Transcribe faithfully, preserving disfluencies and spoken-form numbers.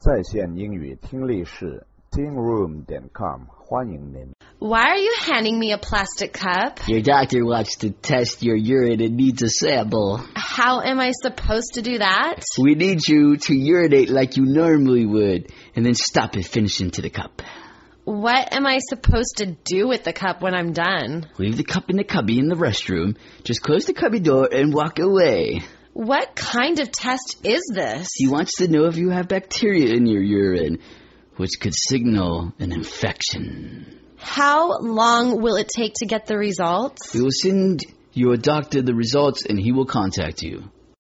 在线英语听力室 tingroom dot com 欢迎您。 Why are you handing me a plastic cup? Your doctor wants to test your urine and needs a sample. How am I supposed to do that? We need you to urinate like you normally would, and then stop and finish into the cup. What am I supposed to do with the cup when I'm done? Leave the cup in the cubby in the restroom. Just close the cubby door and walk away. What kind of test is this? He wants to know if you have bacteria in your urine, which could signal an infection. How long will it take to get the results? We will send your doctor the results and he will contact you.